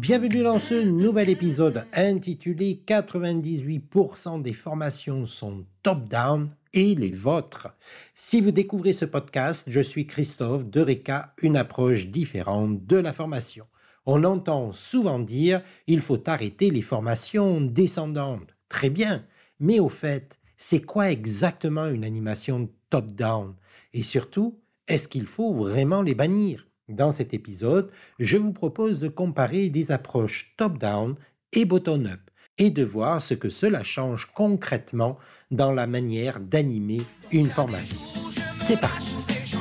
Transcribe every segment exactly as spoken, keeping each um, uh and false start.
Bienvenue dans ce nouvel épisode intitulé quatre-vingt-dix-huit pour cent des formations sont top-down et les vôtres. Si vous découvrez ce podcast, je suis Christophe d'Eureka, une approche différente de la formation. On entend souvent dire il faut arrêter les formations descendantes. Très bien, mais au fait, c'est quoi exactement une animation top-down? Et surtout, est-ce qu'il faut vraiment les bannir? Dans cet épisode, je vous propose de comparer des approches top-down et bottom-up et de voir ce que cela change concrètement dans la manière d'animer une formation. C'est parti!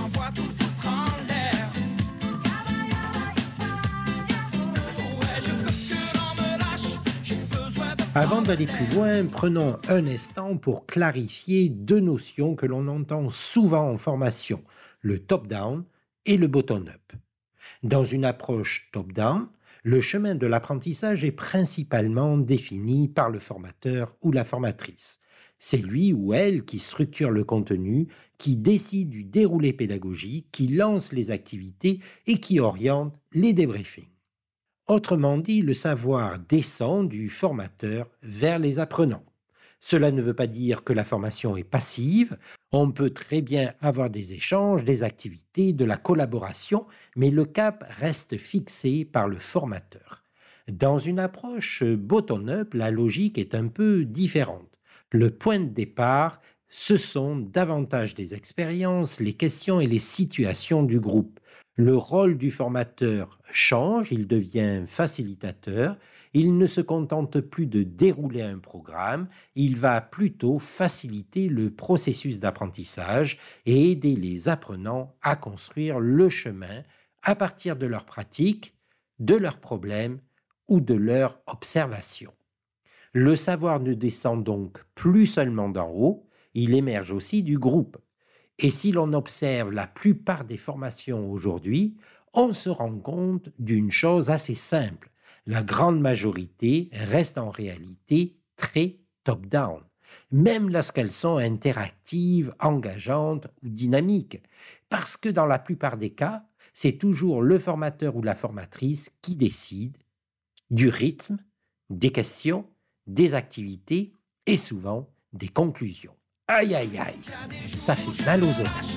Avant d'aller plus loin, prenons un instant pour clarifier deux notions que l'on entend souvent en formation, le top-down et le bottom-up. Dans une approche top-down, le chemin de l'apprentissage est principalement défini par le formateur ou la formatrice. C'est lui ou elle qui structure le contenu, qui décide du déroulé pédagogique, qui lance les activités et qui oriente les débriefings. Autrement dit, le savoir descend du formateur vers les apprenants. Cela ne veut pas dire que la formation est passive, on peut très bien avoir des échanges, des activités, de la collaboration, mais le cap reste fixé par le formateur. Dans une approche bottom-up, la logique est un peu différente. Le point de départ, ce sont davantage des expériences, les questions et les situations du groupe. Le rôle du formateur change, il devient facilitateur, il ne se contente plus de dérouler un programme, il va plutôt faciliter le processus d'apprentissage et aider les apprenants à construire le chemin à partir de leurs pratiques, de leurs problèmes ou de leurs observations. Le savoir ne descend donc plus seulement d'en haut, il émerge aussi du groupe. Et si l'on observe la plupart des formations aujourd'hui, on se rend compte d'une chose assez simple. La grande majorité reste en réalité très top-down, même lorsqu'elles sont interactives, engageantes ou dynamiques, parce que dans la plupart des cas, c'est toujours le formateur ou la formatrice qui décide du rythme, des questions, des activités et souvent des conclusions. Aïe aïe aïe, ça fait mal aux oreilles.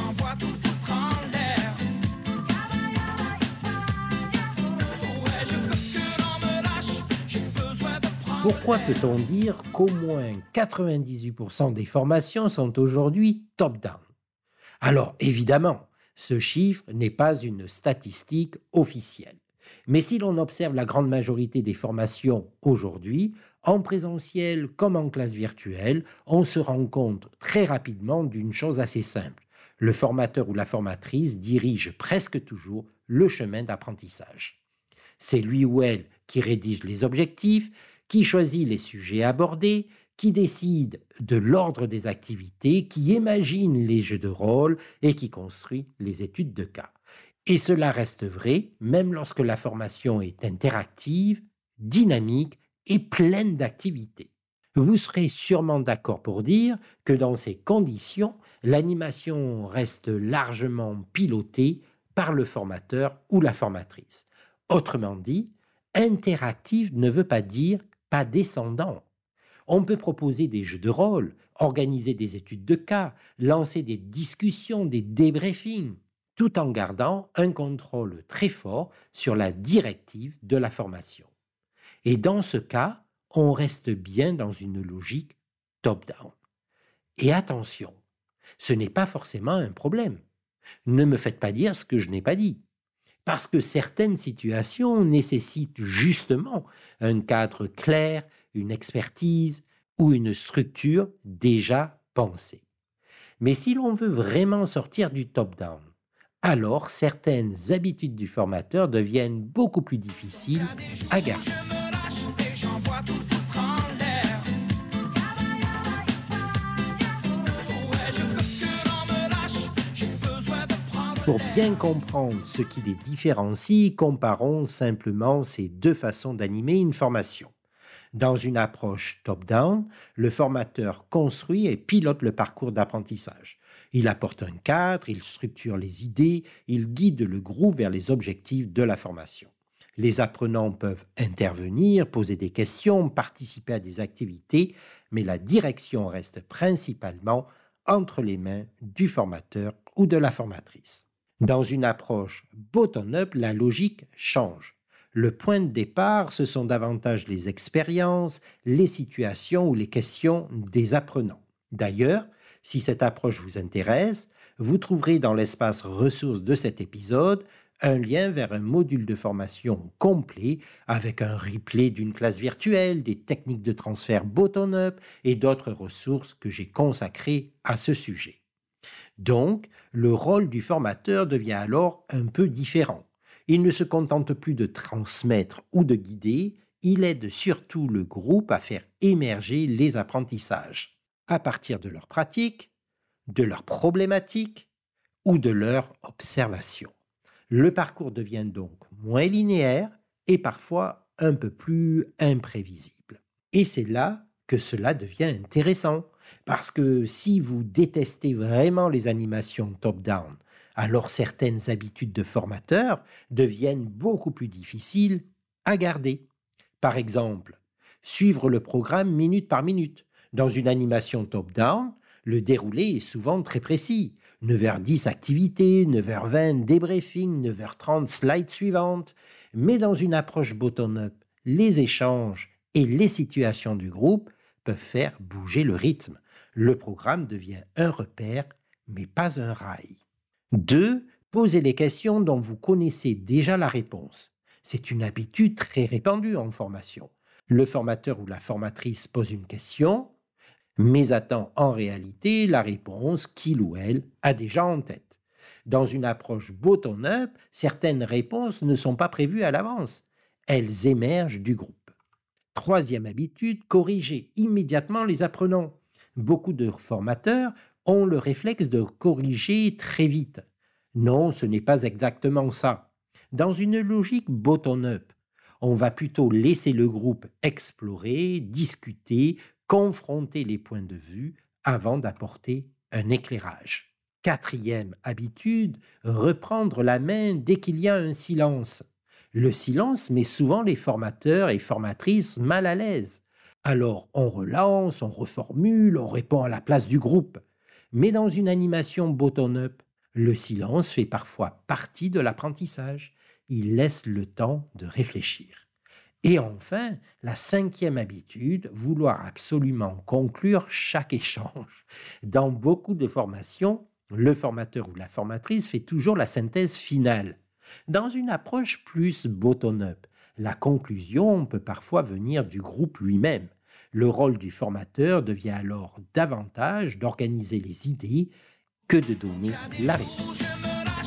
Pourquoi peut-on dire qu'au moins quatre-vingt-dix-huit pour cent des formations sont aujourd'hui top-down? Alors évidemment, ce chiffre n'est pas une statistique officielle. Mais si l'on observe la grande majorité des formations aujourd'hui, en présentiel comme en classe virtuelle, on se rend compte très rapidement d'une chose assez simple. Le formateur ou la formatrice dirige presque toujours le chemin d'apprentissage. C'est lui ou elle qui rédige les objectifs, qui choisit les sujets abordés, qui décide de l'ordre des activités, qui imagine les jeux de rôle et qui construit les études de cas. Et cela reste vrai même lorsque la formation est interactive, dynamique et pleine d'activités. Vous serez sûrement d'accord pour dire que dans ces conditions, l'animation reste largement pilotée par le formateur ou la formatrice. Autrement dit, interactive ne veut pas dire pas descendant. On peut proposer des jeux de rôle, organiser des études de cas, lancer des discussions, des débriefings, tout en gardant un contrôle très fort sur la directive de la formation. Et dans ce cas, on reste bien dans une logique top-down. Et attention, ce n'est pas forcément un problème. Ne me faites pas dire ce que je n'ai pas dit. Parce que certaines situations nécessitent justement un cadre clair, une expertise ou une structure déjà pensée. Mais si l'on veut vraiment sortir du top-down, alors certaines habitudes du formateur deviennent beaucoup plus difficiles à garder. Pour bien comprendre ce qui les différencie, comparons simplement ces deux façons d'animer une formation. Dans une approche top-down, le formateur construit et pilote le parcours d'apprentissage. Il apporte un cadre, il structure les idées, il guide le groupe vers les objectifs de la formation. Les apprenants peuvent intervenir, poser des questions, participer à des activités, mais la direction reste principalement entre les mains du formateur ou de la formatrice. Dans une approche bottom-up, la logique change. Le point de départ, ce sont davantage les expériences, les situations ou les questions des apprenants. D'ailleurs, si cette approche vous intéresse, vous trouverez dans l'espace ressources de cet épisode un lien vers un module de formation complet avec un replay d'une classe virtuelle, des techniques de transfert bottom-up et d'autres ressources que j'ai consacrées à ce sujet. Donc, le rôle du formateur devient alors un peu différent. Il ne se contente plus de transmettre ou de guider, il aide surtout le groupe à faire émerger les apprentissages à partir de leurs pratiques, de leurs problématiques ou de leurs observations. Le parcours devient donc moins linéaire et parfois un peu plus imprévisible. Et c'est là que cela devient intéressant, parce que si vous détestez vraiment les animations top-down, alors certaines habitudes de formateur deviennent beaucoup plus difficiles à garder. Par exemple, suivre le programme minute par minute. Dans une animation top-down, le déroulé est souvent très précis. neuf heures dix activité, neuf heures vingt débriefing, neuf heures trente slide suivante. Mais dans une approche bottom-up, les échanges et les situations du groupe peuvent faire bouger le rythme. Le programme devient un repère, mais pas un rail. deux. Posez les questions dont vous connaissez déjà la réponse. C'est une habitude très répandue en formation. Le formateur ou la formatrice pose une question, mais attend en réalité la réponse qu'il ou elle a déjà en tête. Dans une approche bottom-up, certaines réponses ne sont pas prévues à l'avance. Elles émergent du groupe. Troisième habitude, corriger immédiatement les apprenants. Beaucoup de formateurs ont le réflexe de corriger très vite. Non, ce n'est pas exactement ça. Dans une logique bottom-up, on va plutôt laisser le groupe explorer, discuter, confronter les points de vue avant d'apporter un éclairage. Quatrième habitude, reprendre la main dès qu'il y a un silence. Le silence met souvent les formateurs et formatrices mal à l'aise. Alors on relance, on reformule, on répond à la place du groupe. Mais dans une animation bottom-up, le silence fait parfois partie de l'apprentissage. Il laisse le temps de réfléchir. Et enfin, la cinquième habitude, vouloir absolument conclure chaque échange. Dans beaucoup de formations, le formateur ou la formatrice fait toujours la synthèse finale. Dans une approche plus bottom-up, la conclusion peut parfois venir du groupe lui-même. Le rôle du formateur devient alors davantage d'organiser les idées que de donner la réponse.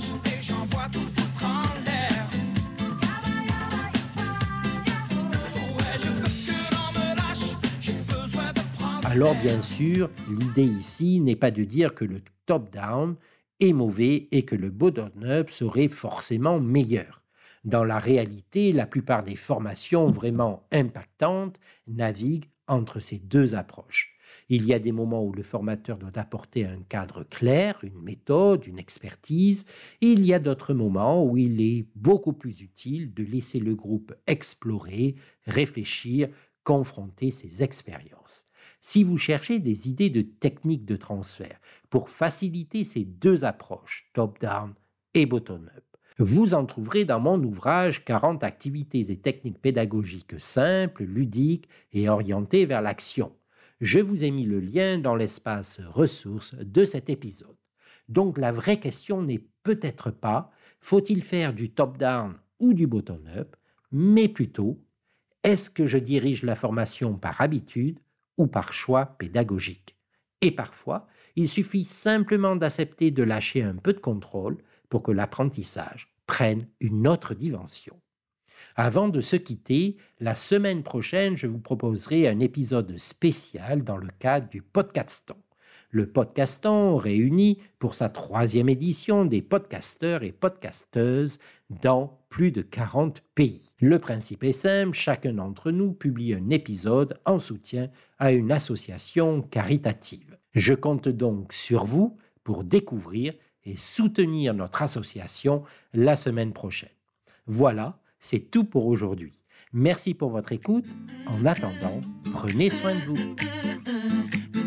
Alors bien sûr, l'idée ici n'est pas de dire que le top-down est mauvais et que le bottom-up serait forcément meilleur. Dans la réalité, la plupart des formations vraiment impactantes naviguent entre ces deux approches. Il y a des moments où le formateur doit apporter un cadre clair, une méthode, une expertise, et il y a d'autres moments où il est beaucoup plus utile de laisser le groupe explorer, réfléchir, confronter ses expériences. Si vous cherchez des idées de techniques de transfert pour faciliter ces deux approches, top-down et bottom-up, vous en trouverez dans mon ouvrage quarante activités et techniques pédagogiques simples, ludiques et orientées vers l'action. Je vous ai mis le lien dans l'espace ressources de cet épisode. Donc la vraie question n'est peut-être pas faut-il faire du top-down ou du bottom-up, mais plutôt est-ce que je dirige la formation par habitude ou par choix pédagogique? Et parfois, il suffit simplement d'accepter de lâcher un peu de contrôle pour que l'apprentissage prenne une autre dimension. Avant de se quitter, la semaine prochaine, je vous proposerai un épisode spécial dans le cadre du Podcaston. Le Podcaston réunit pour sa troisième édition des podcasteurs et podcasteuses dans plus de quarante pays. Le principe est simple, chacun d'entre nous publie un épisode en soutien à une association caritative. Je compte donc sur vous pour découvrir et soutenir notre association la semaine prochaine. Voilà, C'est tout pour aujourd'hui. Merci pour votre écoute. En attendant, prenez soin de vous.